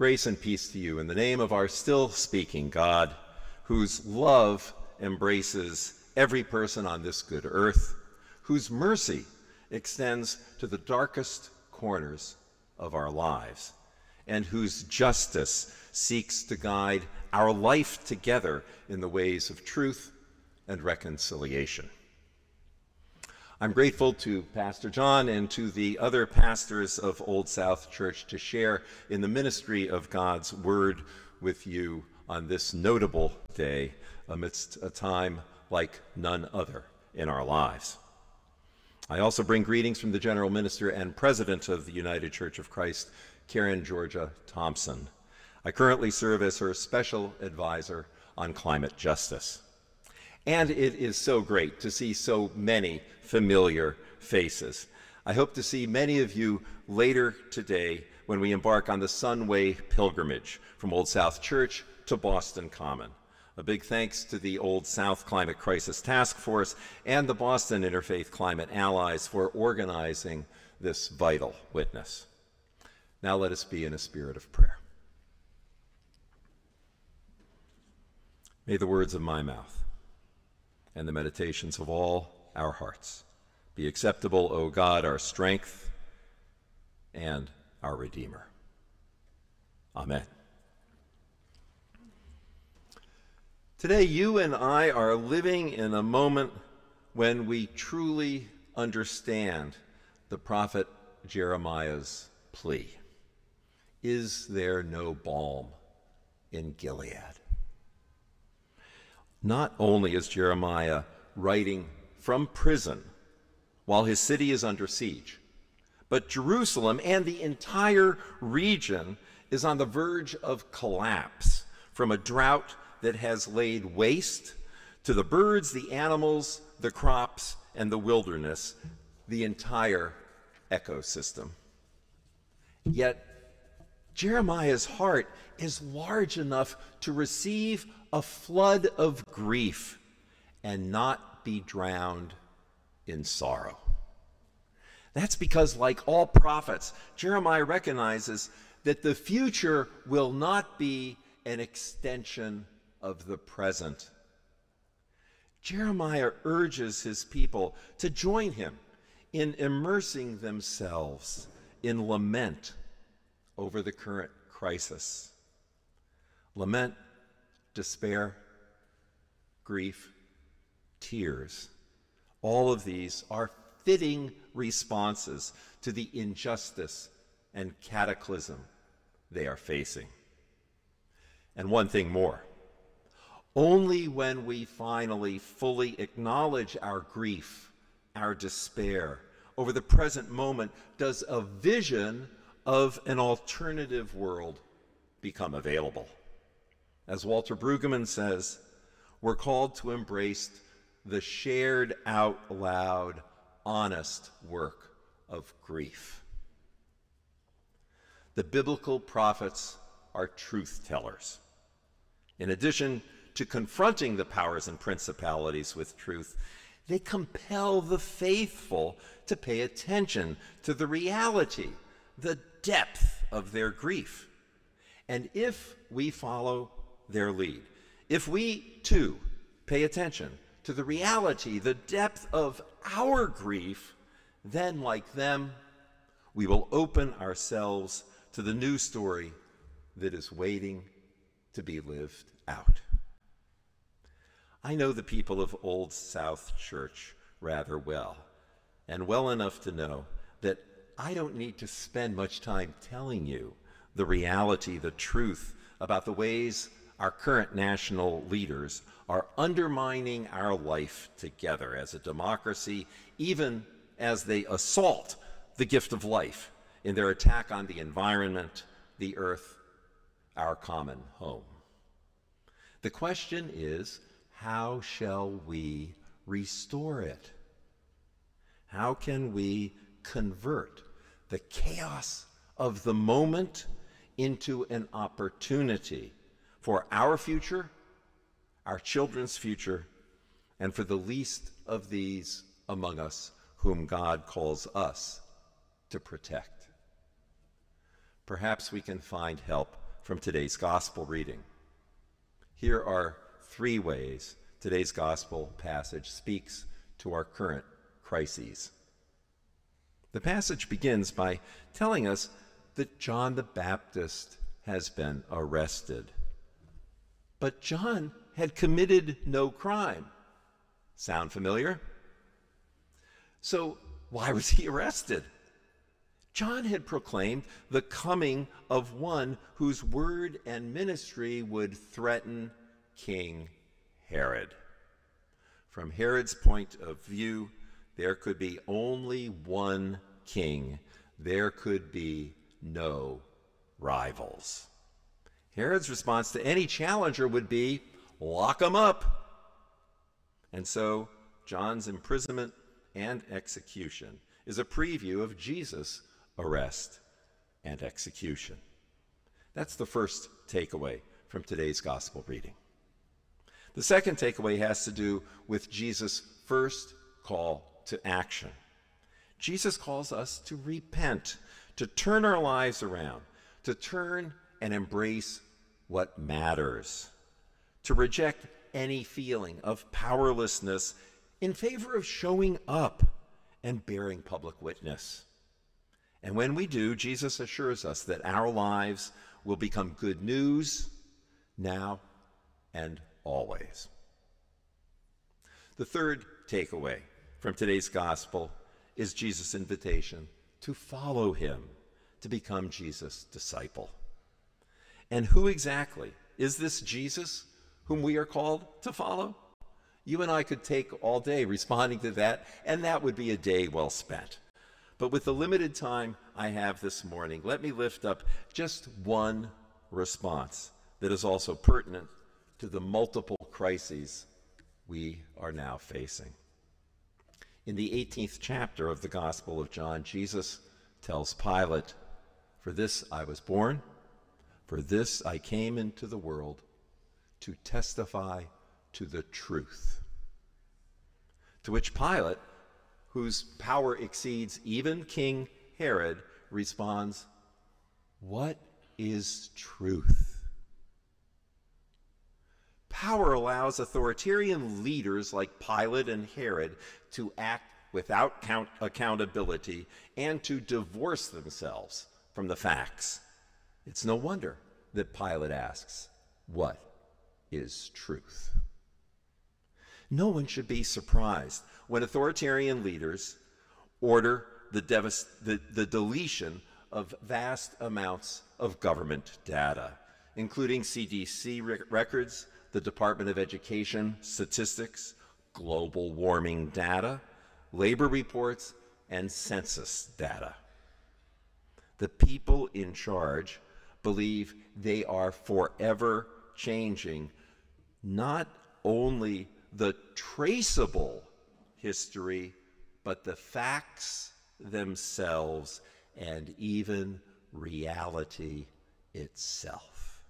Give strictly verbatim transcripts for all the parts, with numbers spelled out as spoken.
Grace and peace to you in the name of our still speaking God, whose love embraces every person on this good earth, whose mercy extends to the darkest corners of our lives, and whose justice seeks to guide our life together in the ways of truth and reconciliation. I'm grateful to Pastor John and to the other pastors of Old South Church to share in the ministry of God's Word with you on this notable day amidst a time like none other in our lives. I also bring greetings from the General Minister and President of the United Church of Christ, Karen Georgia Thompson. I currently serve as her Special Advisor on Climate Justice. And it is so great to see so many familiar faces. I hope to see many of you later today when we embark on the Sunway pilgrimage from Old South Church to Boston Common. A big thanks to the Old South Climate Crisis Task Force and the Boston Interfaith Climate Allies for organizing this vital witness. Now let us be in a spirit of prayer. May the words of my mouth and the meditations of all our hearts be acceptable, O God, our strength and our Redeemer. Amen. Today, you and I are living in a moment when we truly understand the prophet Jeremiah's plea. Is there no balm in Gilead? Not only is Jeremiah writing from prison while his city is under siege, but Jerusalem and the entire region is on the verge of collapse from a drought that has laid waste to the birds, the animals, the crops, and the wilderness, the entire ecosystem. Yet Jeremiah's heart is large enough to receive a flood of grief and not be drowned in sorrow. That's because, like all prophets, Jeremiah recognizes that the future will not be an extension of the present. Jeremiah urges his people to join him in immersing themselves in lament over the current crisis. Lament, despair, grief, tears. All of these are fitting responses to the injustice and cataclysm they are facing. And one thing more, only when we finally fully acknowledge our grief, our despair over the present moment does a vision of an alternative world become available. As Walter Brueggemann says, we're called to embrace the shared out loud, honest work of grief. The biblical prophets are truth tellers. In addition to confronting the powers and principalities with truth, they compel the faithful to pay attention to the reality, the depth of their grief. And if we follow their lead, if we too pay attention to the reality, the depth of our grief, then like them, we will open ourselves to the new story that is waiting to be lived out. I know the people of Old South Church rather well, and well enough to know that I don't need to spend much time telling you the reality, the truth about the ways our current national leaders are undermining our life together as a democracy, even as they assault the gift of life in their attack on the environment, the earth, our common home. The question is, how shall we restore it? How can we convert the chaos of the moment into an opportunity for our future, our children's future, and for the least of these among us whom God calls us to protect? Perhaps we can find help from today's gospel reading. Here are three ways today's gospel passage speaks to our current crises. The passage begins by telling us that John the Baptist has been arrested. But John had committed no crime. Sound familiar? So why was he arrested? John had proclaimed the coming of one whose word and ministry would threaten King Herod. From Herod's point of view, there could be only one king. There could be no rivals. Herod's response to any challenger would be, lock him up. And so John's imprisonment and execution is a preview of Jesus' arrest and execution. That's the first takeaway from today's gospel reading. The second takeaway has to do with Jesus' first call to action. Jesus calls us to repent, to turn our lives around, to turn and embrace what matters, to reject any feeling of powerlessness in favor of showing up and bearing public witness. And when we do, Jesus assures us that our lives will become good news now and always. The third takeaway from today's gospel is Jesus' invitation to follow him, to become Jesus' disciple. And who exactly is this Jesus whom we are called to follow? You and I could take all day responding to that, and that would be a day well spent. But with the limited time I have this morning, let me lift up just one response that is also pertinent to the multiple crises we are now facing. In the eighteenth chapter of the Gospel of John, Jesus tells Pilate, "For this I was born, for this I came into the world, to testify to the truth." To which Pilate, whose power exceeds even King Herod, responds, "What is truth?" Power allows authoritarian leaders like Pilate and Herod to act without count accountability and to divorce themselves from the facts. It's no wonder that Pilate asks, "What is truth?" No one should be surprised when authoritarian leaders order the, the, the deletion of vast amounts of government data, including C D C records, the Department of Education statistics, global warming data, labor reports, and census data. The people in charge believe they are forever changing not only the traceable history, but the facts themselves and even reality itself.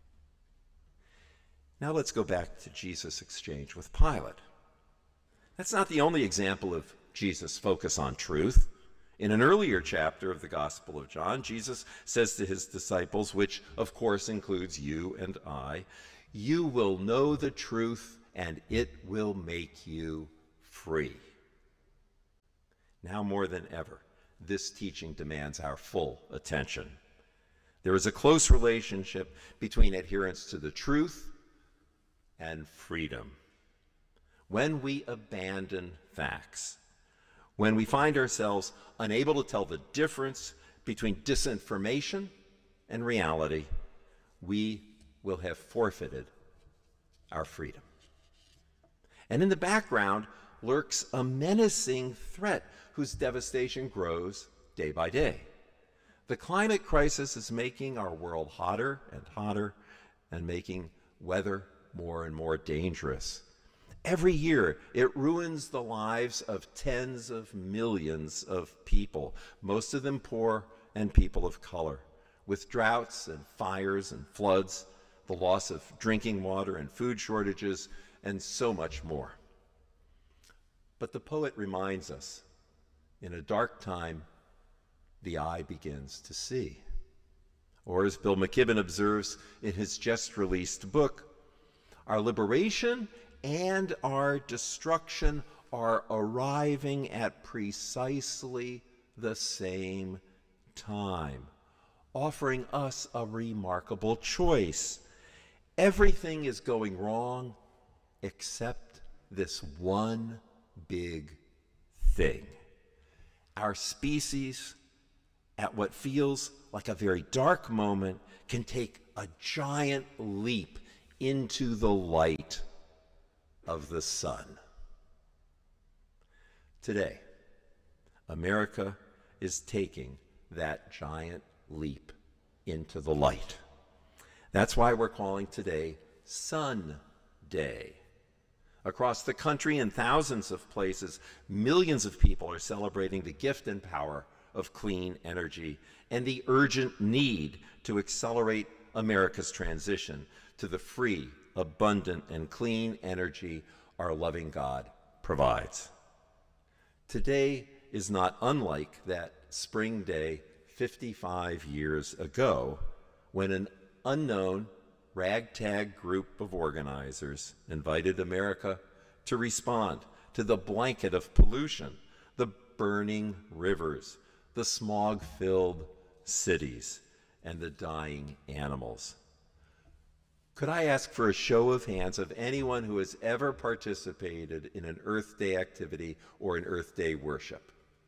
Now let's go back to Jesus' exchange with Pilate. That's not the only example of Jesus' focus on truth. In an earlier chapter of the Gospel of John, Jesus says to his disciples, which of course includes you and I, "You will know the truth, and it will make you free." Now more than ever, this teaching demands our full attention. There is a close relationship between adherence to the truth and freedom. When we abandon facts, when we find ourselves unable to tell the difference between disinformation and reality, we will have forfeited our freedom. And in the background lurks a menacing threat whose devastation grows day by day. The climate crisis is making our world hotter and hotter and making weather more and more dangerous. Every year, it ruins the lives of tens of millions of people, most of them poor and people of color, with droughts and fires and floods, the loss of drinking water and food shortages, and so much more. But the poet reminds us, in a dark time, the eye begins to see. Or as Bill McKibben observes in his just-released book, our liberation and our destruction are arriving at precisely the same time, offering us a remarkable choice. Everything is going wrong except this one big thing. Our species, at what feels like a very dark moment, can take a giant leap into the light of the sun. Today, America is taking that giant leap into the light. That's why we're calling today Sun Day. Across the country, in thousands of places, millions of people are celebrating the gift and power of clean energy and the urgent need to accelerate America's transition to the free, abundant, and clean energy our loving God provides. Today is not unlike that spring day fifty-five years ago when an unknown ragtag group of organizers invited America to respond to the blanket of pollution, the burning rivers, the smog-filled cities, and the dying animals. Could I ask for a show of hands of anyone who has ever participated in an Earth Day activity or an Earth Day worship?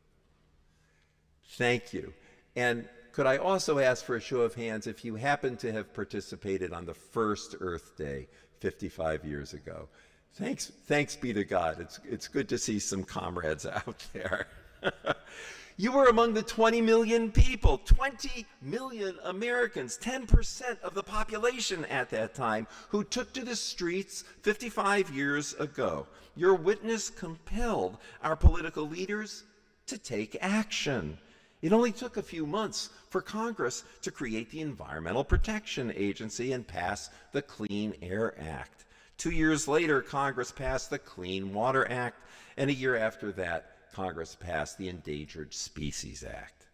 Thank you. And could I also ask for a show of hands if you happen to have participated on the first Earth Day fifty-five years ago? Thanks, thanks be to God. It's, it's good to see some comrades out there. You were among the twenty million people, twenty million Americans, ten percent of the population at that time, who took to the streets fifty-five years ago. Your witness compelled our political leaders to take action. It only took a few months for Congress to create the Environmental Protection Agency and pass the Clean Air Act. Two years later, Congress passed the Clean Water Act, and a year after that, Congress passed the Endangered Species Act.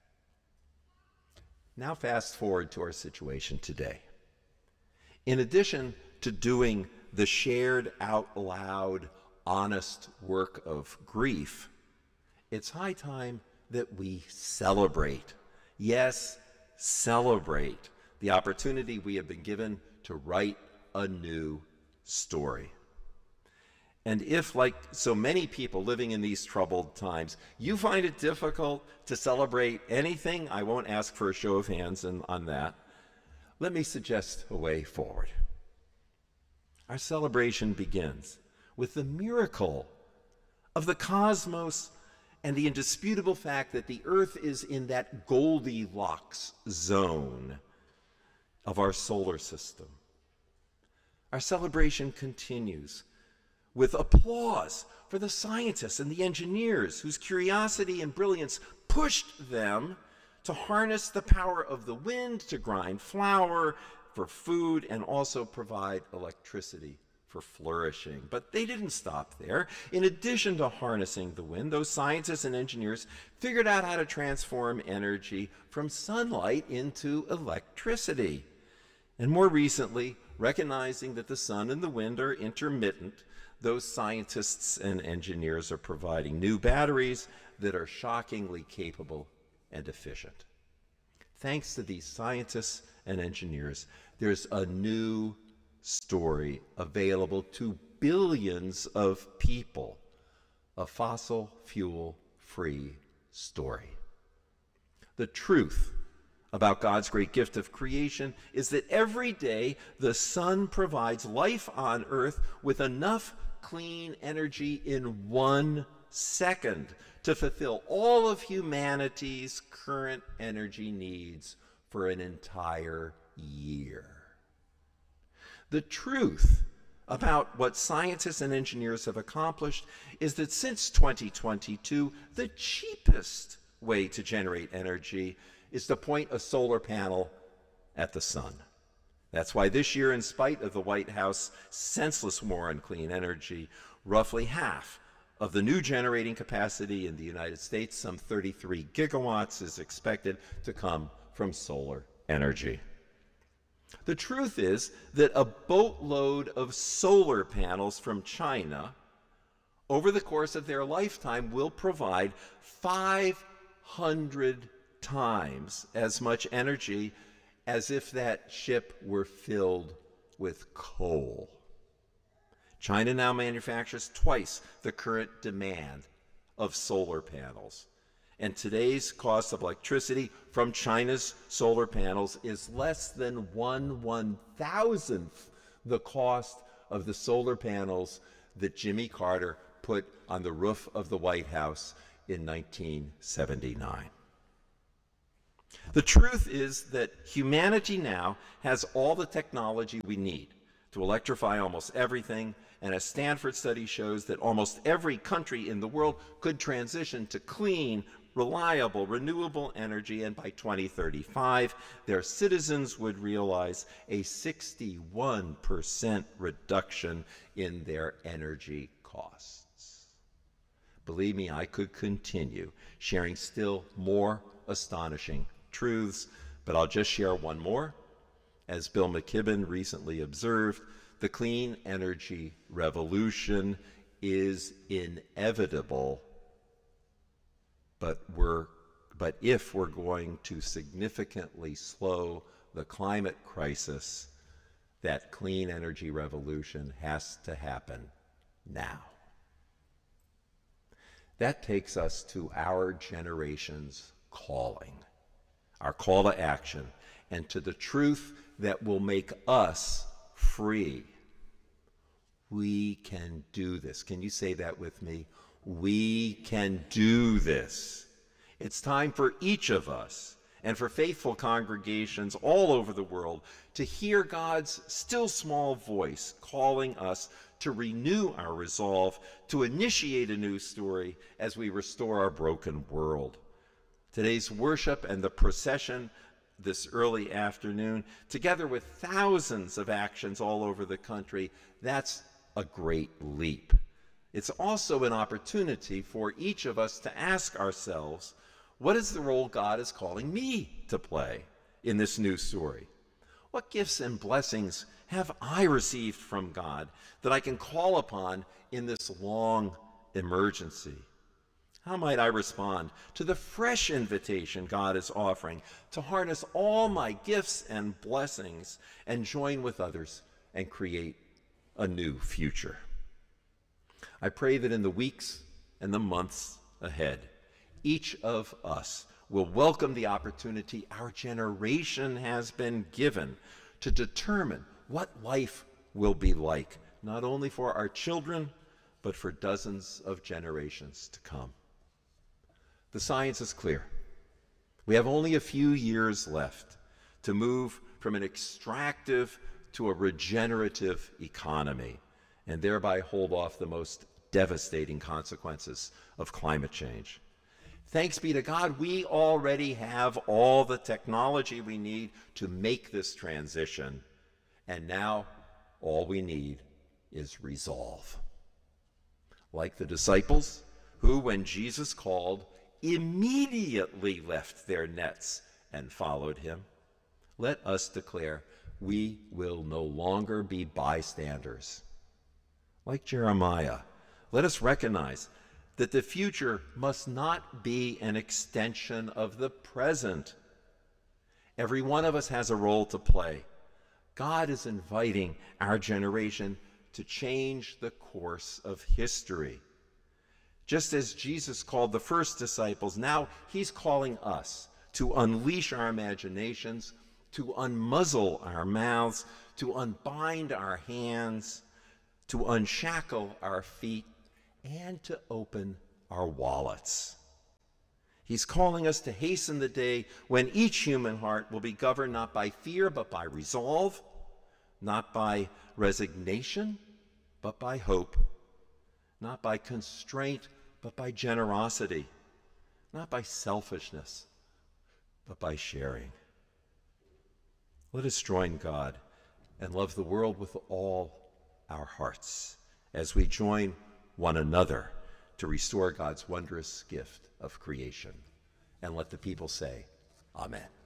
Now fast forward to our situation today. In addition to doing the shared out loud, honest work of grief, it's high time that we celebrate. Yes, celebrate the opportunity we have been given to write a new story. And if, like so many people living in these troubled times, you find it difficult to celebrate anything, I won't ask for a show of hands on, on that. Let me suggest a way forward. Our celebration begins with the miracle of the cosmos and the indisputable fact that the Earth is in that Goldilocks zone of our solar system. Our celebration continues with applause for the scientists and the engineers whose curiosity and brilliance pushed them to harness the power of the wind to grind flour for food and also provide electricity for flourishing. But they didn't stop there. In addition to harnessing the wind, those scientists and engineers figured out how to transform energy from sunlight into electricity. And more recently, recognizing that the sun and the wind are intermittent, those scientists and engineers are providing new batteries that are shockingly capable and efficient. Thanks to these scientists and engineers, there's a new story available to billions of people, a fossil fuel-free story. The truth about God's great gift of creation is that every day the sun provides life on earth with enough clean energy in one second to fulfill all of humanity's current energy needs for an entire year. The truth about what scientists and engineers have accomplished is that since twenty twenty-two, the cheapest way to generate energy is to point a solar panel at the sun. That's why this year, in spite of the White House senseless war on clean energy, roughly half of the new generating capacity in the United States, some thirty-three gigawatts, is expected to come from solar energy. The truth is that a boatload of solar panels from China over the course of their lifetime will provide five hundred times as much energy as if that ship were filled with coal. China now manufactures twice the current demand of solar panels. And today's cost of electricity from China's solar panels is less than one one-thousandth the cost of the solar panels that Jimmy Carter put on the roof of the White House in nineteen seventy-nine. The truth is that humanity now has all the technology we need to electrify almost everything, and a Stanford study shows that almost every country in the world could transition to clean, reliable, renewable energy, and by twenty thirty-five, their citizens would realize a sixty-one percent reduction in their energy costs. Believe me, I could continue sharing still more astonishing truths, but I'll just share one more. As Bill McKibben recently observed, the clean energy revolution is inevitable, but we're but if we're going to significantly slow the climate crisis, that clean energy revolution has to happen now. That takes us to our generation's calling, our call to action, and to the truth that will make us free. We can do this. Can you say that with me? We can do this. It's time for each of us and for faithful congregations all over the world to hear God's still small voice calling us to renew our resolve to initiate a new story as we restore our broken world. Today's worship and the procession this early afternoon, together with thousands of actions all over the country, that's a great leap. It's also an opportunity for each of us to ask ourselves, what is the role God is calling me to play in this new story? What gifts and blessings have I received from God that I can call upon in this long emergency? How might I respond to the fresh invitation God is offering to harness all my gifts and blessings and join with others and create a new future? I pray that in the weeks and the months ahead, each of us will welcome the opportunity our generation has been given to determine what life will be like, not only for our children, but for dozens of generations to come. The science is clear. We have only a few years left to move from an extractive to a regenerative economy and thereby hold off the most devastating consequences of climate change. Thanks be to God, we already have all the technology we need to make this transition, and now all we need is resolve. Like the disciples who, when Jesus called, immediately left their nets and followed him, let us declare we will no longer be bystanders. Like Jeremiah, let us recognize that the future must not be an extension of the present. Every one of us has a role to play. God is inviting our generation to change the course of history. Just as Jesus called the first disciples, now he's calling us to unleash our imaginations, to unmuzzle our mouths, to unbind our hands, to unshackle our feet, and to open our wallets. He's calling us to hasten the day when each human heart will be governed not by fear, but by resolve, not by resignation, but by hope, not by constraint, but by generosity, not by selfishness, but by sharing. Let us join God and love the world with all our hearts as we join one another to restore God's wondrous gift of creation. And let the people say, Amen.